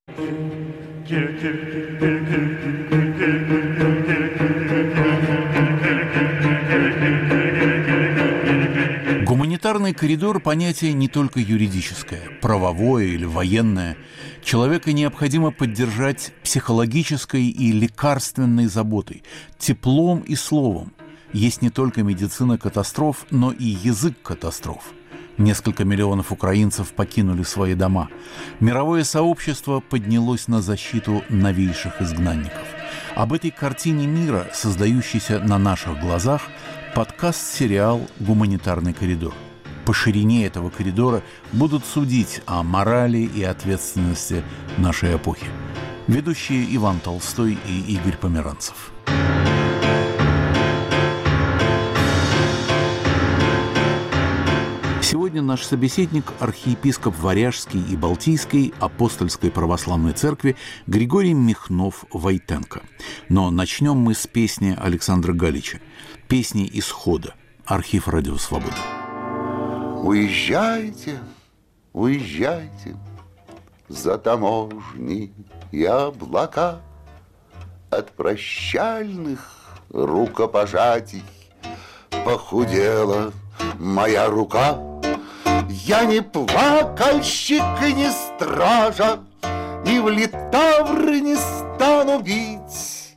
Гуманитарный коридор – понятие не только юридическое, правовое или военное. Человека необходимо поддержать психологической и лекарственной заботой, теплом и словом. Есть не только медицина катастроф, но и язык катастроф. Несколько миллионов украинцев покинули свои дома. Мировое сообщество поднялось на защиту новейших изгнанников. Об этой картине мира, создающейся на наших глазах, подкаст-сериал «Гуманитарный коридор». По ширине этого коридора будут судить о морали и ответственности нашей эпохи. Ведущие Иван Толстой и Игорь Померанцев. Сегодня наш собеседник – архиепископ Варяжской и Балтийской апостольской православной церкви Григорий Михнов-Войтенко. Но начнем мы с песни Александра Галича, песни «Исхода», архив «Радио Свобода». Уезжайте, уезжайте за таможни и облака, от прощальных рукопожатий похудела моя рука. Я не плакальщик и не стража, и в литавры не стану бить.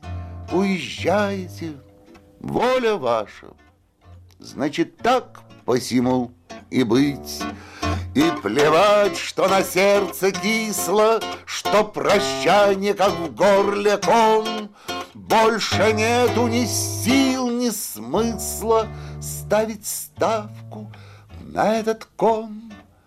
Уезжайте, воля ваша, значит, так посему и быть. И плевать, что на сердце кисло, что прощание, как в горле ком. Больше нету ни сил, ни смысла ставить ставку на этот кон.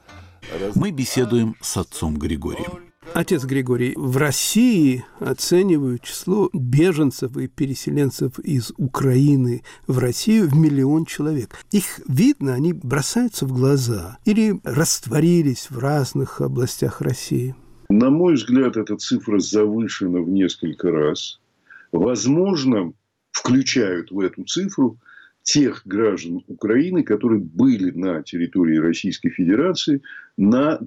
Мы беседуем с отцом Григорием. Отец Григорий, в России оценивают число беженцев и переселенцев из Украины в Россию в 1 миллион человек. Их видно, они бросаются в глаза или растворились в разных областях России? На мой взгляд, эта цифра завышена в несколько раз. Возможно, включают в эту цифру тех граждан Украины, которые были на территории Российской Федерации на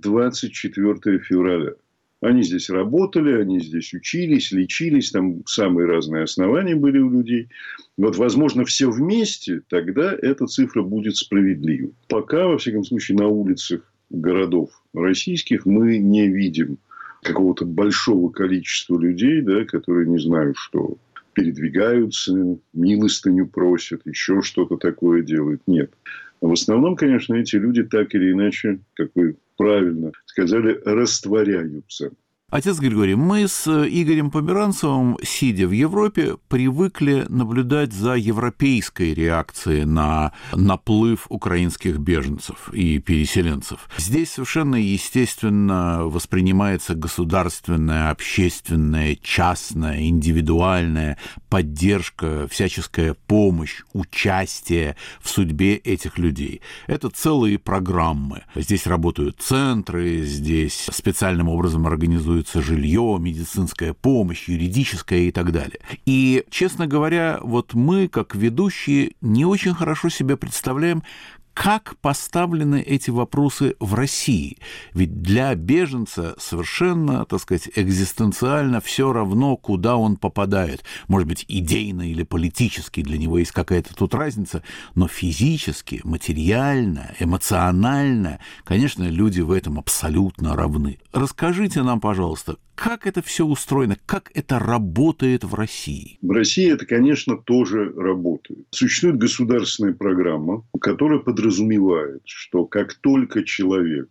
24 февраля. Они здесь работали, они здесь учились, лечились, там самые разные основания были у людей. Вот, возможно, все вместе, тогда эта цифра будет справедлива. Пока, во всяком случае, на улицах городов российских мы не видим какого-то большого количества людей, да, которые, не знаю, что передвигаются, милостыню просят, еще что-то такое делают. Нет. А в основном, конечно, эти люди так или иначе, как вы правильно сказали, растворяются. Отец Григорий, мы с Игорем Померанцевым, сидя в Европе, привыкли наблюдать за европейской реакцией на наплыв украинских беженцев и переселенцев. Здесь совершенно естественно воспринимается государственная, общественная, частная, индивидуальная поддержка, всяческая помощь, участие в судьбе этих людей. Это целые программы. Здесь работают центры, здесь специальным образом организуют жилье, медицинская помощь, юридическая и так далее. И, честно говоря, вот мы, как ведущие, не очень хорошо себе представляем, как поставлены эти вопросы в России. Ведь для беженца совершенно, так сказать, экзистенциально все равно, куда он попадает. Может быть, идейно или политически для него есть какая-то тут разница, но физически, материально, эмоционально, конечно, люди в этом абсолютно равны. Расскажите нам, пожалуйста, как это все устроено, как это работает в России? В России это, конечно, тоже работает. Существует государственная программа, которая подразумевает, что как только человек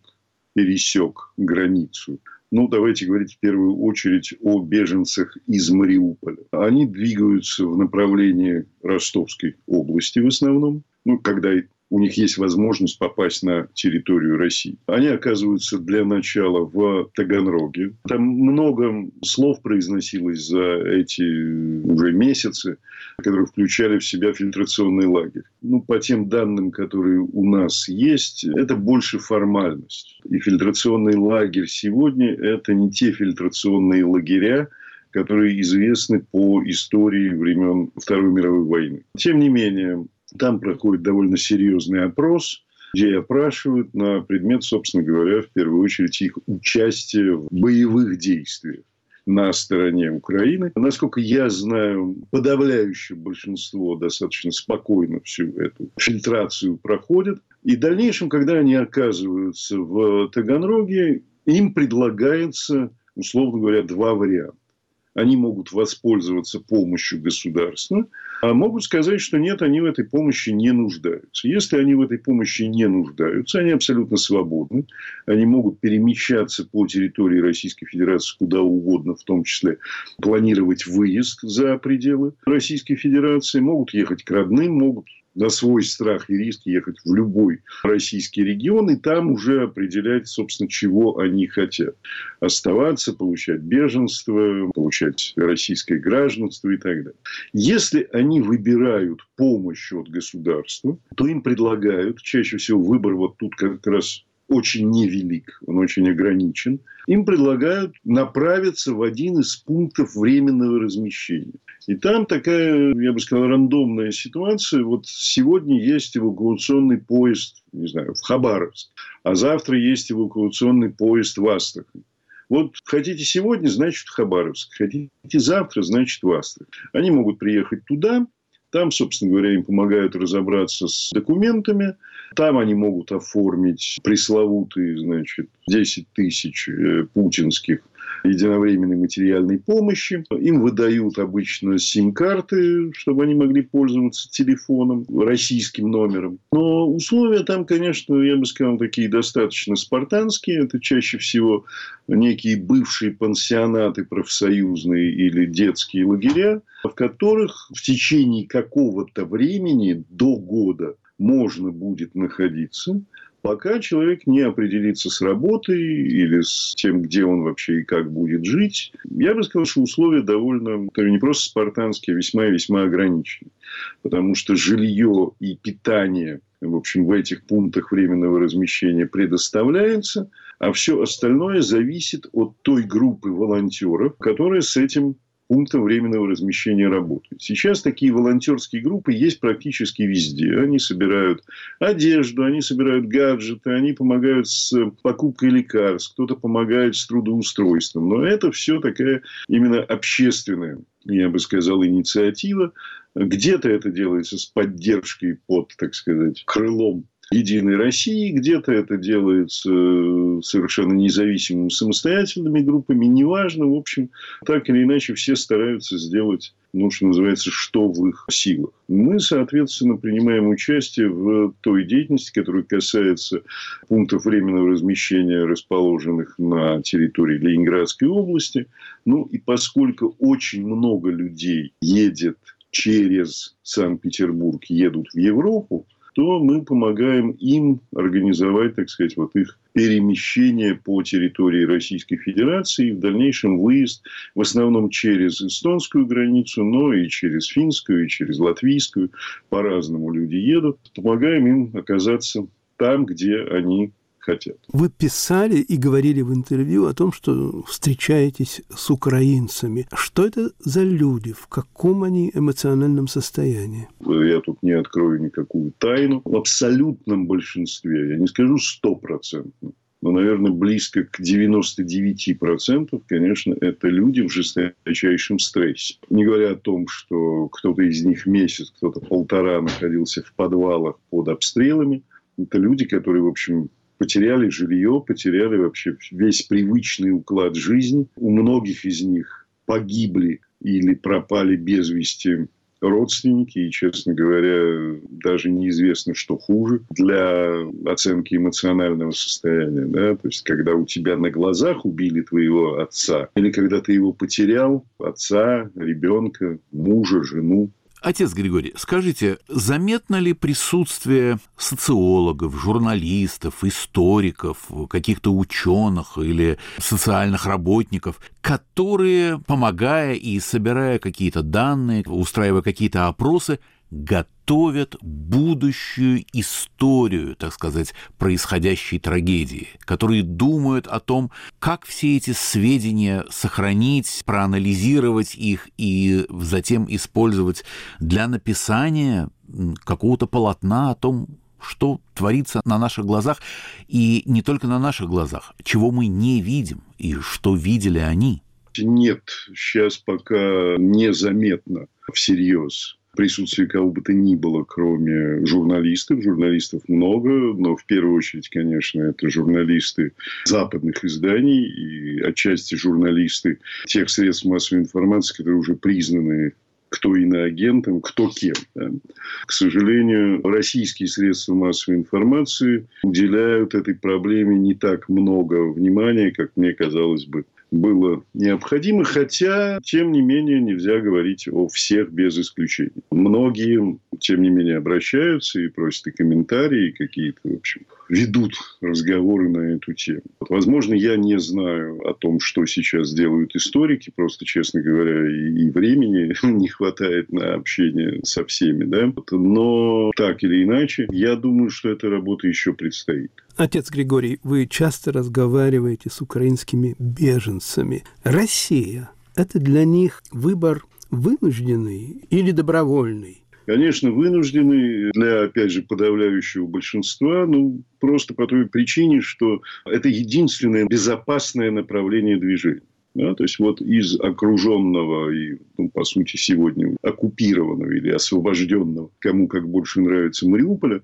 пересек границу, давайте говорить в первую очередь о беженцах из Мариуполя, они двигаются в направлении Ростовской области в основном, когда у них есть возможность попасть на территорию России. Они оказываются для начала в Таганроге. Там много слов произносилось за эти уже месяцы, которые включали в себя фильтрационный лагерь. По тем данным, которые у нас есть, это больше формальность. И фильтрационный лагерь сегодня – это не те фильтрационные лагеря, которые известны по истории времен Второй мировой войны. Тем не менее, там проходит довольно серьезный опрос, где опрашивают на предмет, собственно говоря, в первую очередь их участия в боевых действиях на стороне Украины. Насколько я знаю, подавляющее большинство достаточно спокойно всю эту фильтрацию проходит. И в дальнейшем, когда они оказываются в Таганроге, им предлагается, условно говоря, два варианта. Они могут воспользоваться помощью государства, а могут сказать, что нет, они в этой помощи не нуждаются. Если они в этой помощи не нуждаются, они абсолютно свободны. Они могут перемещаться по территории Российской Федерации куда угодно, в том числе планировать выезд за пределы Российской Федерации, могут ехать к родным, могут на свой страх и риск ехать в любой российский регион и там уже определять, собственно, чего они хотят. Оставаться, получать беженство, получать российское гражданство и так далее. Если они выбирают помощь от государства, то им предлагают, чаще всего выбор вот тут как раз очень невелик, он очень ограничен, им предлагают направиться в один из пунктов временного размещения. И там такая, я бы сказал, рандомная ситуация. Вот сегодня есть эвакуационный поезд, не знаю, в Хабаровск, а завтра есть эвакуационный поезд в Астрахань. Вот хотите сегодня, значит, в Хабаровск. Хотите завтра, значит, в Астрахань. Они могут приехать туда. Там, собственно говоря, им помогают разобраться с документами. Там они могут оформить пресловутые, значит, 10 тысяч путинских единовременной материальной помощи. Им выдают обычно сим-карты, чтобы они могли пользоваться телефоном, российским номером. Но условия там, конечно, я бы сказал, такие достаточно спартанские. Это чаще всего некие бывшие пансионаты профсоюзные или детские лагеря, в которых в течение какого-то времени, до года, можно будет находиться, пока человек не определится с работой или с тем, где он вообще и как будет жить. Я бы сказал, что условия довольно, не просто спартанские, а весьма и весьма ограничены. Потому что жилье и питание, в общем, в этих пунктах временного размещения предоставляется, а все остальное зависит от той группы волонтеров, которая с этим пунктом временного размещения работают. Сейчас такие волонтерские группы есть практически везде. Они собирают одежду, они собирают гаджеты, они помогают с покупкой лекарств, кто-то помогает с трудоустройством. Но это все такая именно общественная, я бы сказал, инициатива. Где-то это делается с поддержкой под, так сказать, крылом Единой России, где-то это делается совершенно независимыми самостоятельными группами, неважно, в общем, так или иначе все стараются сделать, что называется, что в их силах. Мы, соответственно, принимаем участие в той деятельности, которая касается пунктов временного размещения, расположенных на территории Ленинградской области. И поскольку очень много людей едет через Санкт-Петербург, едут в Европу, то мы помогаем им организовать, так сказать, вот их перемещение по территории Российской Федерации и в дальнейшем выезд в основном через эстонскую границу, но и через финскую, и через латвийскую. По-разному люди едут. Помогаем им оказаться там, где они хотят. Вы писали и говорили в интервью о том, что встречаетесь с украинцами. Что это за люди? В каком они эмоциональном состоянии? Я тут не открою никакую тайну. В абсолютном большинстве, я не скажу 100%, но, наверное, близко к 99%, конечно, это люди в жесточайшем стрессе. Не говоря о том, что кто-то из них месяц, кто-то полтора находился в подвалах под обстрелами. Это люди, которые, в общем, потеряли жилье, потеряли вообще весь привычный уклад жизни. У многих из них погибли или пропали без вести родственники. И, честно говоря, даже неизвестно, что хуже для оценки эмоционального состояния. Да? То есть, когда у тебя на глазах убили твоего отца, или когда ты его потерял, отца, ребенка, мужа, жену. Отец Григорий, скажите, заметно ли присутствие социологов, журналистов, историков, каких-то ученых или социальных работников, которые, помогая и собирая какие-то данные, устраивая какие-то опросы, готовят будущую историю, так сказать, происходящей трагедии, которые думают о том, как все эти сведения сохранить, проанализировать их и затем использовать для написания какого-то полотна о том, что творится на наших глазах, и не только на наших глазах, чего мы не видим, и что видели они? Нет, сейчас пока незаметно всерьез присутствие кого бы то ни было, кроме журналистов. Журналистов много, но в первую очередь, конечно, это журналисты западных изданий и отчасти журналисты тех средств массовой информации, которые уже признаны кто иноагентом, кто кем. Да. К сожалению, российские средства массовой информации уделяют этой проблеме не так много внимания, как мне казалось бы было необходимо, хотя, тем не менее, нельзя говорить о всех без исключения. Многие, тем не менее, обращаются и просят и комментарии, и какие-то, в общем, ведут разговоры на эту тему. Возможно, я не знаю о том, что сейчас делают историки, просто, честно говоря, и времени не хватает на общение со всеми, да. Но так или иначе, я думаю, что эта работа еще предстоит. Отец Григорий, вы часто разговариваете с украинскими беженцами. Россия – это для них выбор вынужденный или добровольный? Конечно, вынуждены для, опять же, подавляющего большинства, просто по той причине, что это единственное безопасное направление движения. Да, то есть, вот из окруженного и, по сути, сегодня оккупированного или освобожденного, кому как больше нравится, Мариуполя,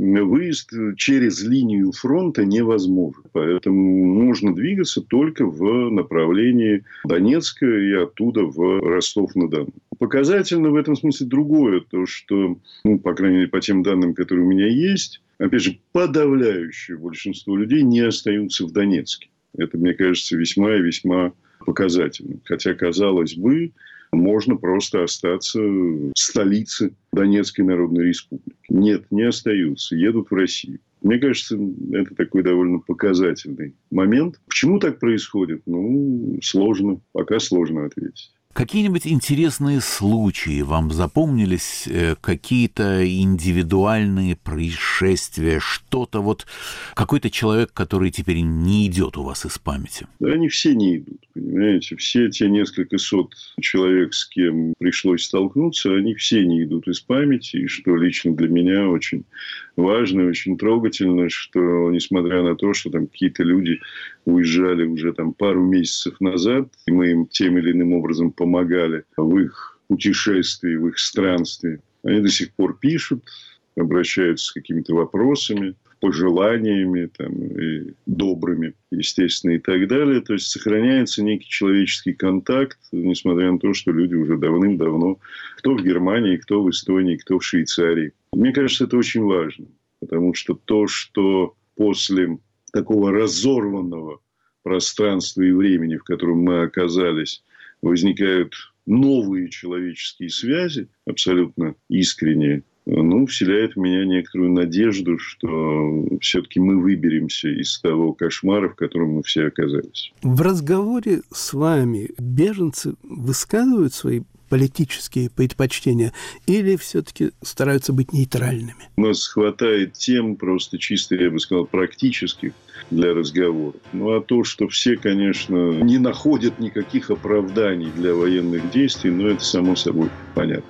выезд через линию фронта невозможен. Поэтому можно двигаться только в направлении Донецка и оттуда в Ростов-на-Дону. Показательно в этом смысле другое, то, что, по крайней мере, по тем данным, которые у меня есть, опять же, подавляющее большинство людей не остаются в Донецке. Это, мне кажется, весьма и весьма показательно. Хотя, казалось бы, можно просто остаться в столице Донецкой Народной Республики. Нет, не остаются, едут в Россию. Мне кажется, это такой довольно показательный момент. Почему так происходит? Сложно. Пока сложно ответить. Какие-нибудь интересные случаи вам запомнились, какие-то индивидуальные происшествия, что-то вот, какой-то человек, который теперь не идет у вас из памяти? Да, они все не идут, понимаете. Все те несколько сот человек, с кем пришлось столкнуться, они все не идут из памяти, и что лично для меня очень важно, очень трогательно, что несмотря на то, что там какие-то люди уезжали уже там пару месяцев назад, и мы им тем или иным образом помогали в их путешествии, в их странстве, они до сих пор пишут, обращаются с какими-то вопросами, пожеланиями там, и добрыми, естественно, и так далее. То есть сохраняется некий человеческий контакт, несмотря на то, что люди уже давным-давно, кто в Германии, кто в Эстонии, кто в Швейцарии. Мне кажется, это очень важно, потому что то, что после такого разорванного пространства и времени, в котором мы оказались, возникают новые человеческие связи, абсолютно искренние, вселяет в меня некоторую надежду, что все-таки мы выберемся из того кошмара, в котором мы все оказались. В разговоре с вами беженцы высказывают свои политические предпочтения или все-таки стараются быть нейтральными? У нас хватает тем просто чисто, я бы сказал, практических для разговора. А то, что все, конечно, не находят никаких оправданий для военных действий, это само собой понятно.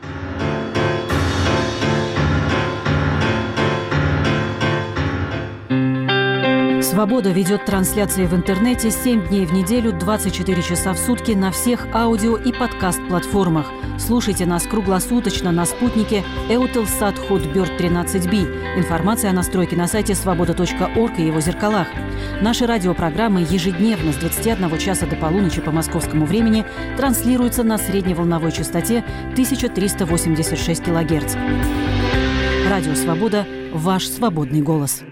«Свобода» ведет трансляции в интернете 7 дней в неделю, 24 часа в сутки на всех аудио- и подкаст-платформах. Слушайте нас круглосуточно на спутнике Eutelsat Hotbird 13B. Информация о настройке на сайте svoboda.org и его зеркалах. Наши радиопрограммы ежедневно с 21 часа до полуночи по московскому времени транслируются на средневолновой частоте 1386 кГц. Радио «Свобода» – ваш свободный голос.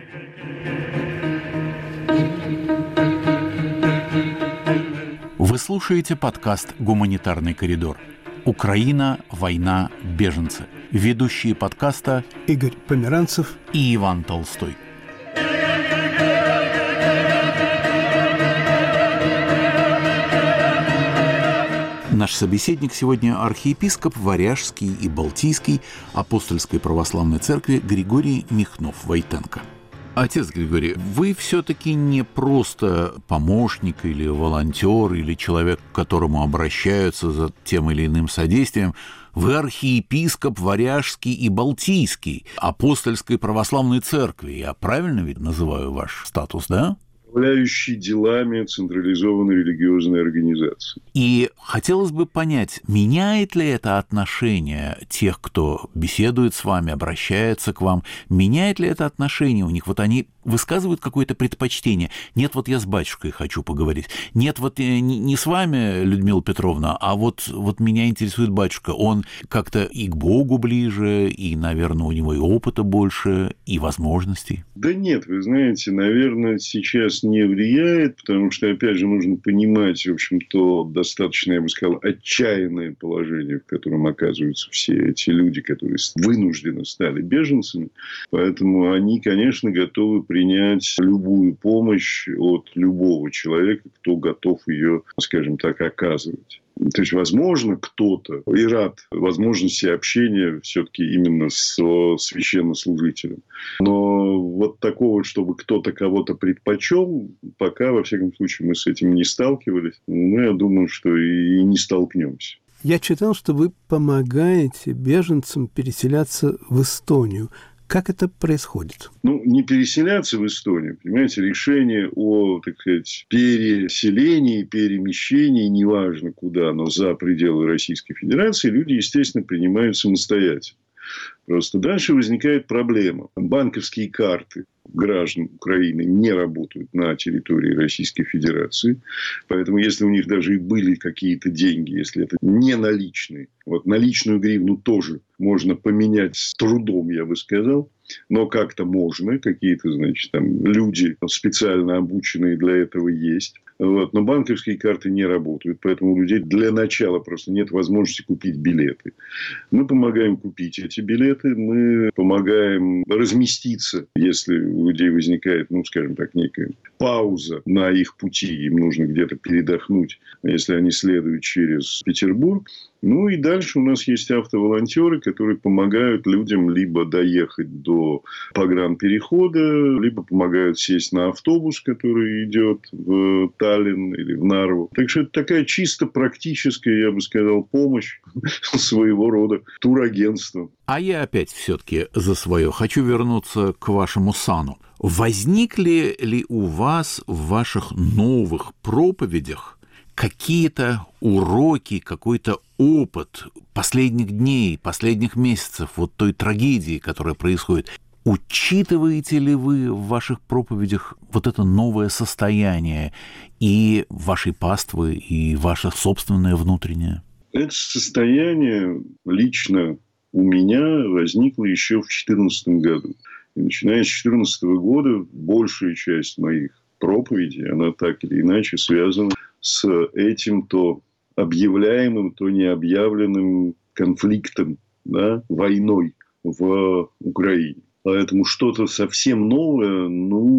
Вы слушаете подкаст «Гуманитарный коридор». Украина, война, беженцы. Ведущие подкаста Игорь Померанцев и Иван Толстой. Наш собеседник сегодня архиепископ Варяжский и Балтийский Апостольской Православной Церкви Григорий Михнов-Войтенко. Отец Григорий, вы все-таки не просто помощник или волонтер, или человек, к которому обращаются за тем или иным содействием. Вы архиепископ Варяжский и Балтийский Апостольской православной церкви. Я правильно ведь называю ваш статус, да? Управляющий делами централизованной религиозной организации. И хотелось бы понять, меняет ли это отношение тех, кто беседует с вами, обращается к вам, меняет ли это отношение у них? Вот они высказывают какое-то предпочтение. Нет, вот я с батюшкой хочу поговорить. Нет, вот не с вами, Людмила Петровна, а вот меня интересует батюшка. Он как-то и к Богу ближе, и, наверное, у него и опыта больше, и возможностей. Да нет, вы знаете, наверное, сейчас не влияет, потому что, опять же, нужно понимать, в общем-то, достаточно, я бы сказал, отчаянное положение, в котором оказываются все эти люди, которые вынужденно стали беженцами. Поэтому они, конечно, готовы принять любую помощь от любого человека, кто готов ее, скажем так, оказывать. То есть, возможно, кто-то и рад возможности общения все-таки именно со священнослужителем. Но вот такого, чтобы кто-то кого-то предпочел, пока, во всяком случае, мы с этим не сталкивались. Ну, я думаю, что и не столкнемся. Я читал, что вы помогаете беженцам переселяться в Эстонию. Как это происходит? Ну, не переселяться в Эстонию, понимаете, решение о, так сказать, переселении, перемещении, неважно куда, но за пределы Российской Федерации, люди, естественно, принимают самостоятельно. Просто дальше возникает проблема. Банковские карты граждан Украины не работают на территории Российской Федерации. Поэтому, если у них даже и были какие-то деньги, если это не наличные, вот наличную гривну тоже можно поменять с трудом, я бы сказал. Но как-то можно. Какие-то, значит, там люди специально обученные для этого есть. Вот. Но банковские карты не работают. Поэтому у людей для начала просто нет возможности купить билеты. Мы помогаем купить эти билеты. Мы помогаем разместиться, если у людей возникает, ну, скажем так, некая пауза на их пути. Им нужно где-то передохнуть, если они следуют через Петербург. Ну, и дальше у нас есть автоволонтеры, которые помогают людям либо доехать до погранперехода, либо помогают сесть на автобус, который идет в Таллин или в Нарву. Так что это такая чисто практическая, я бы сказал, помощь своего рода турагентства. А я опять все-таки за свое хочу вернуться к вашему сану. Возникли ли у вас в ваших новых проповедях какие-то уроки, какой-то опыт последних дней, последних месяцев, вот той трагедии, которая происходит? Учитываете ли вы в ваших проповедях вот это новое состояние и вашей паствы, и ваше собственное внутреннее? Это состояние лично у меня возникло еще в 2014 году. И начиная с 2014 года большая часть моих проповедей, она так или иначе связана с этим то объявляемым, то необъявленным конфликтом, да, войной в Украине. Поэтому что-то совсем новое,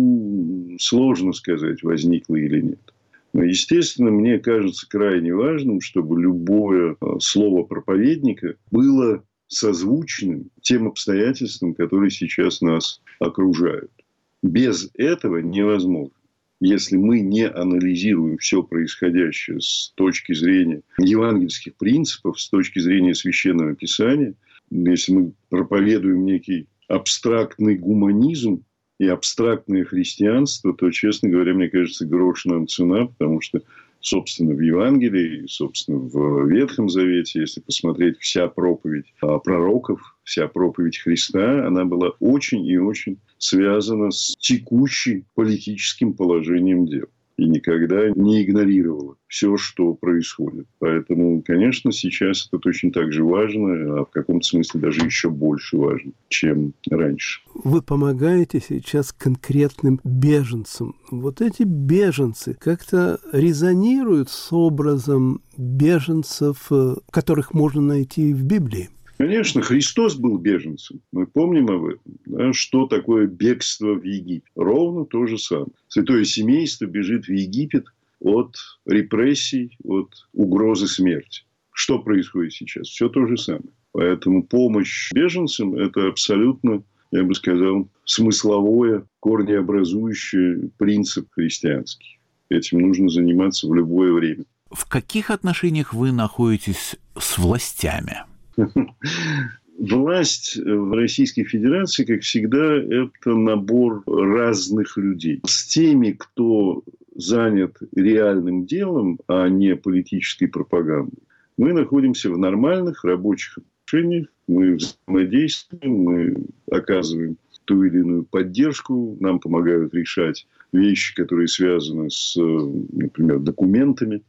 ну, сложно сказать, возникло или нет. Но, естественно, мне кажется крайне важным, чтобы любое слово проповедника было созвучным тем обстоятельствам, которые сейчас нас окружают. Без этого невозможно. Если мы не анализируем все происходящее с точки зрения евангельских принципов, с точки зрения Священного Писания, если мы проповедуем некий абстрактный гуманизм и абстрактное христианство, то, честно говоря, мне кажется, грош нам цена, потому что, собственно, в Евангелии, собственно, в Ветхом Завете, если посмотреть вся проповедь пророков, вся проповедь Христа, она была очень и очень связана с текущим политическим положением дел. И никогда не игнорировала все, что происходит. Поэтому, конечно, сейчас это точно так же важно, а в каком-то смысле даже еще больше важно, чем раньше. Вы помогаете сейчас конкретным беженцам. Вот эти беженцы как-то резонируют с образом беженцев, которых можно найти в Библии. Конечно, Христос был беженцем. Мы помним об этом. Да? Что такое бегство в Египет? Ровно то же самое. Святое семейство бежит в Египет от репрессий, от угрозы смерти. Что происходит сейчас? Все то же самое. Поэтому помощь беженцам – это абсолютно, я бы сказал, смысловое, корнеобразующий принцип христианский. Этим нужно заниматься в любое время. В каких отношениях вы находитесь с властями? Власть в Российской Федерации, как всегда, это набор разных людей. С теми, кто занят реальным делом, а не политической пропагандой, мы находимся в нормальных рабочих отношениях, мы взаимодействуем, мы оказываем ту или иную поддержку, нам помогают решать вещи, которые связаны с, например, документами,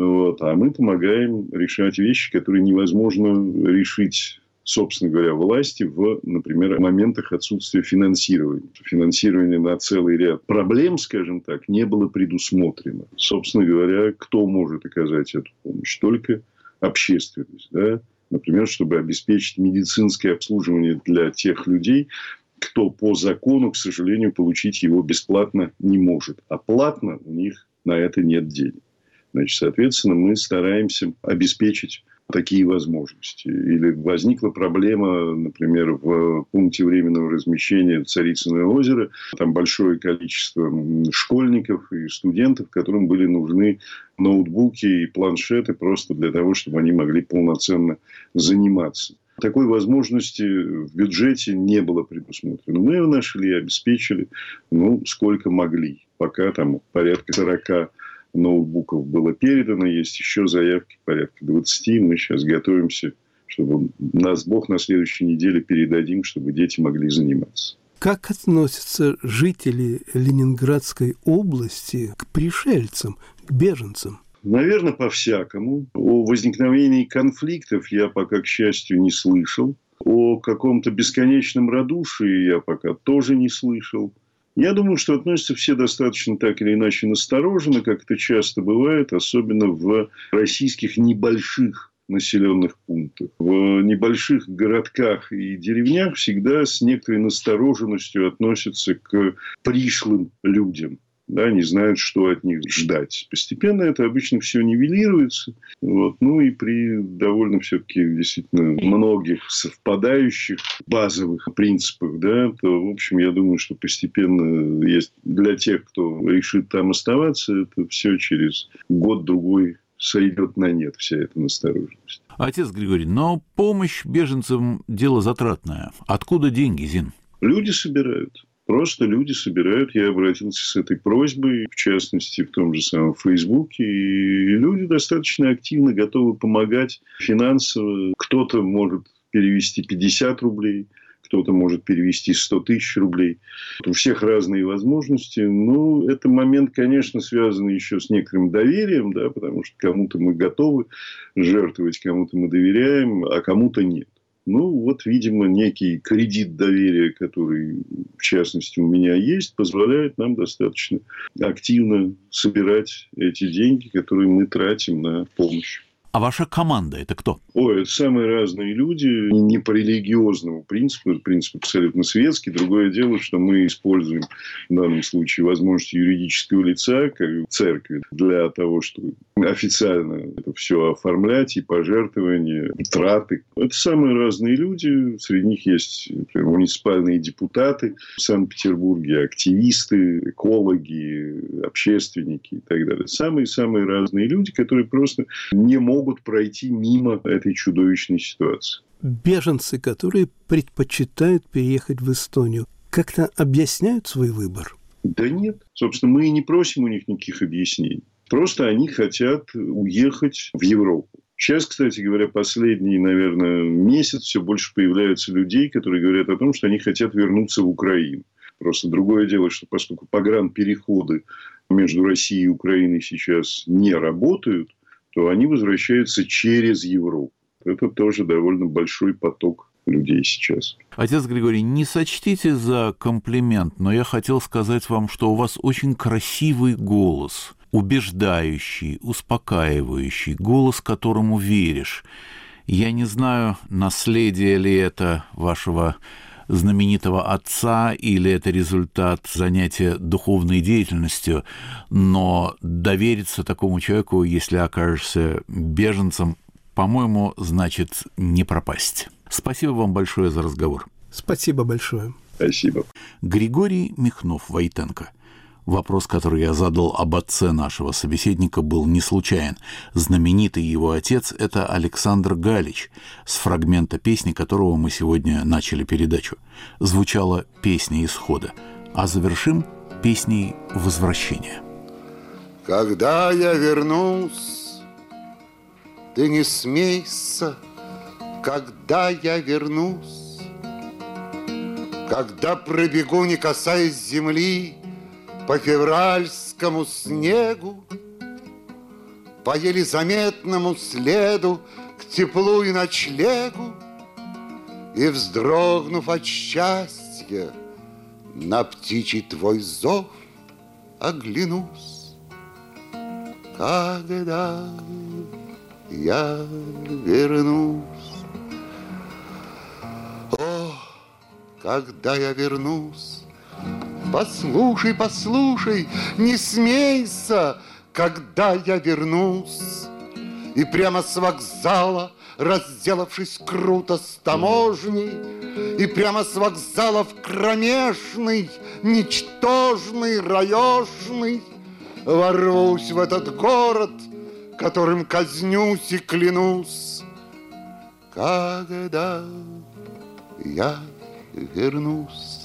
а мы помогаем решать вещи, которые невозможно решить, собственно говоря, власти в, например, моментах отсутствия финансирования. Финансирование на целый ряд проблем, скажем так, не было предусмотрено. Собственно говоря, кто может оказать эту помощь? Только общественность. Да? Например, чтобы обеспечить медицинское обслуживание для тех людей, кто по закону, к сожалению, получить его бесплатно не может. А платно у них на это нет денег. Значит, соответственно, мы стараемся обеспечить такие возможности. Или возникла проблема, например, в пункте временного размещения Царицыно озеро. Там большое количество школьников и студентов, которым были нужны ноутбуки и планшеты просто для того, чтобы они могли полноценно заниматься. Такой возможности в бюджете не было предусмотрено. Мы ее нашли и обеспечили, сколько могли. Пока там порядка 40 ноутбуков было передано, есть еще заявки порядка 20. Мы сейчас готовимся, чтобы нас Бог на следующей неделе передадим, чтобы дети могли заниматься. Как относятся жители Ленинградской области к пришельцам, к беженцам? Наверное, по-всякому. О возникновении конфликтов я пока, к счастью, не слышал. О каком-то бесконечном радушии я пока тоже не слышал. Я думаю, что относятся все достаточно так или иначе настороженно, как это часто бывает, особенно в российских небольших населенных пунктах. В небольших городках и деревнях всегда с некоторой настороженностью относятся к пришлым людям. Да, не знают, что от них ждать. Постепенно это обычно все нивелируется. И при довольно все-таки действительно многих совпадающих базовых принципах, да, то, в общем, я думаю, что постепенно есть для тех, кто решит там оставаться, это все через год-другой сойдет на нет, вся эта настороженность. Отец Григорий, но помощь беженцам – дело затратное. Откуда деньги, Зин? Люди собирают. Просто люди собирают. Я обратился с этой просьбой, в частности, в том же самом Фейсбуке. И люди достаточно активно готовы помогать финансово. Кто-то может перевести 50 рублей, кто-то может перевести 100 тысяч рублей. У всех разные возможности. Это момент, конечно, связанный еще с некоторым доверием, да, потому что кому-то мы готовы жертвовать, кому-то мы доверяем, а кому-то нет. Видимо, некий кредит доверия, который, в частности, у меня есть, позволяет нам достаточно активно собирать эти деньги, которые мы тратим на помощь. А ваша команда – это кто? Это самые разные люди, не по религиозному принципу, это принцип абсолютно светский. Другое дело, что мы используем в данном случае возможность юридического лица, как церкви, для того, чтобы официально это все оформлять, и пожертвования, и траты. Это самые разные люди. Среди них есть, например, муниципальные депутаты в Санкт-Петербурге, активисты, экологи, общественники и так далее. Самые-самые разные люди, которые просто не могут пройти мимо этой чудовищной ситуации. Беженцы, которые предпочитают переехать в Эстонию, как-то объясняют свой выбор? Да нет. Собственно, мы и не просим у них никаких объяснений. Просто они хотят уехать в Европу. Сейчас, кстати говоря, последний, наверное, месяц все больше появляются людей, которые говорят о том, что они хотят вернуться в Украину. Просто другое дело, что поскольку погранпереходы между Россией и Украиной сейчас не работают, то они возвращаются через Европу. Это тоже довольно большой поток людей сейчас. Отец Григорий, не сочтите за комплимент, но я хотел сказать вам, что у вас очень красивый голос, убеждающий, успокаивающий, голос, которому веришь. Я не знаю, наследие ли это вашего знаменитого отца или это результат занятия духовной деятельностью, но довериться такому человеку, если окажешься беженцем, по-моему, значит не пропасть. Спасибо вам большое за разговор. Спасибо большое. Спасибо. Григорий Михнов-Войтенко. Вопрос, который я задал об отце нашего собеседника, был не случайен. Знаменитый его отец – это Александр Галич, с фрагмента песни которого мы сегодня начали передачу. Звучала песня исхода, а завершим песней возвращения. Когда я вернусь, ты не смейся, когда я вернусь, когда пробегу, не касаясь земли, по февральскому снегу, по еле заметному следу к теплу и ночлегу, и, вздрогнув от счастья, на птичий твой зов оглянусь. Когда я вернусь, о, когда я вернусь, послушай, послушай, не смейся, когда я вернусь. И прямо с вокзала, разделавшись круто с таможней, и прямо с вокзала в кромешный, ничтожный, раешный, ворвусь в этот город, которым казнюсь и клянусь. Когда я вернусь,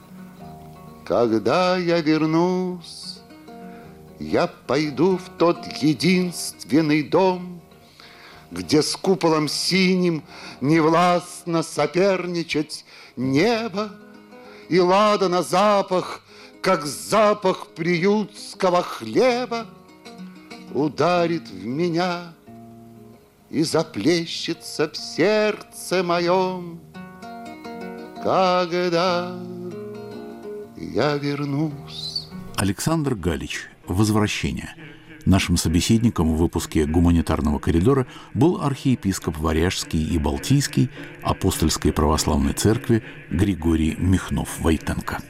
когда я вернусь, я пойду в тот единственный дом, где с куполом синим невластно соперничать небо, и ладана запах, как запах приютского хлеба, ударит в меня и заплещется в сердце моем, когда я вернусь. Александр Галич. «Возвращение». Нашим собеседником в выпуске «Гуманитарного коридора» был архиепископ Варяжский и Балтийский Апостольской православной церкви Григорий Михнов-Войтенко.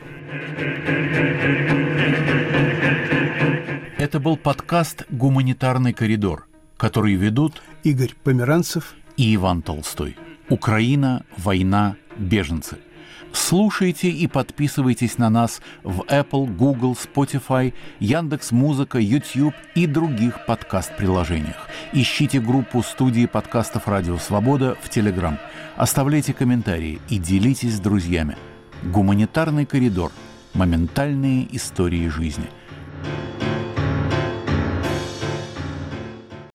Это был подкаст «Гуманитарный коридор», который ведут Игорь Померанцев и Иван Толстой. Украина, война, беженцы. Слушайте и подписывайтесь на нас в Apple, Google, Spotify, Яндекс.Музыка, YouTube и других подкаст-приложениях. Ищите группу студии подкастов «Радио Свобода» в Telegram. Оставляйте комментарии и делитесь с друзьями. Гуманитарный коридор. Моментальные истории жизни.